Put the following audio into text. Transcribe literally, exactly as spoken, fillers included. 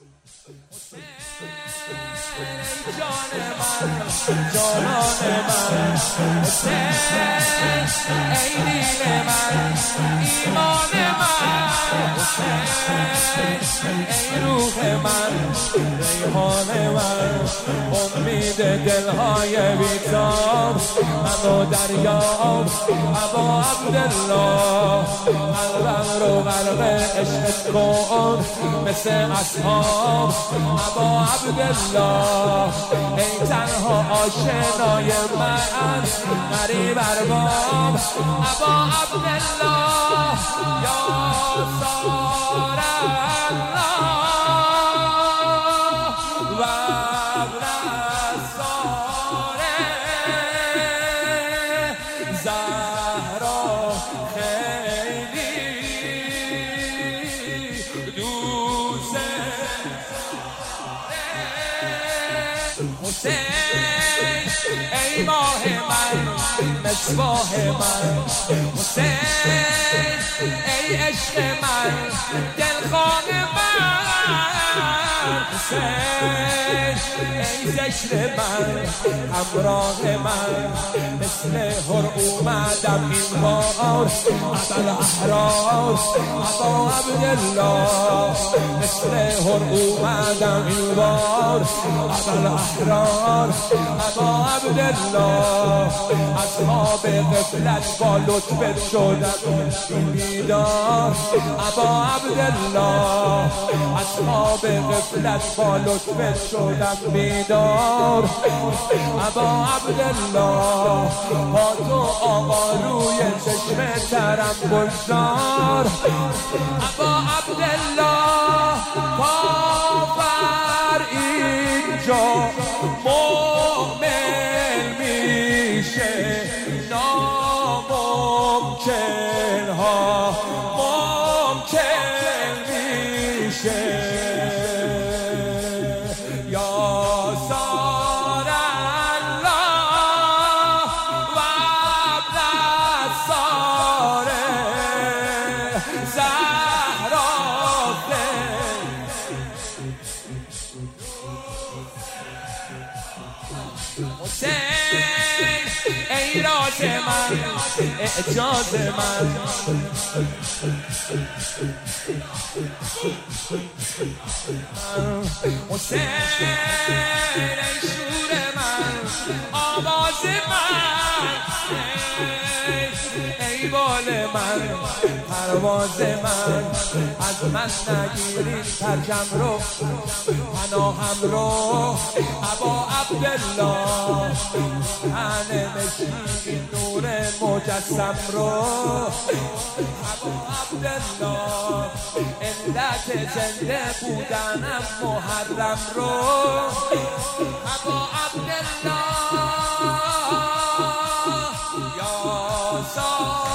جان من جانان من حسین ای دین من ایمان من حسین ای روح من ریحان من امید دلهای بیتاب من و دریاب ابا عبدالله قلبم رو غرق عشقت کن مثل اصحاب ابا عبدالله ای تنها آشنای من غریب ارباب ابا عبدالله یا سار الله و ابرسار زهرا خیلی دوست حسین ای ماه من مصباح من حسین ای عشق من دلخواه من حسین ای ذکر من همراه من مثل هر اومدم این بار ابل احرار ابا عبدالله مثل هر اومدم این بار ابل احرار ابا عبدالله اصحاب غفلت با لطفت شدم بیدار ابا عبدالله اصحاب غفلت با لطفت شدم بیدار ابا عبدالله با تو آقا روی چشم ترم گذار ابا عبدالله کافر اینجا مؤمن میشه ناممکن ها ممکن میشه یا سار الله و ابرسار زهرا حسین ای راز من اعجاز من حسین ای شور من آواز من ای بال من پرواز من از من نگیرین ترکم رو پناهم رو ابا عبدالله تن نشین نور مجسم رو ابا عبدالله علت زنده بودنم محرم رو ابا عبدالله یا سار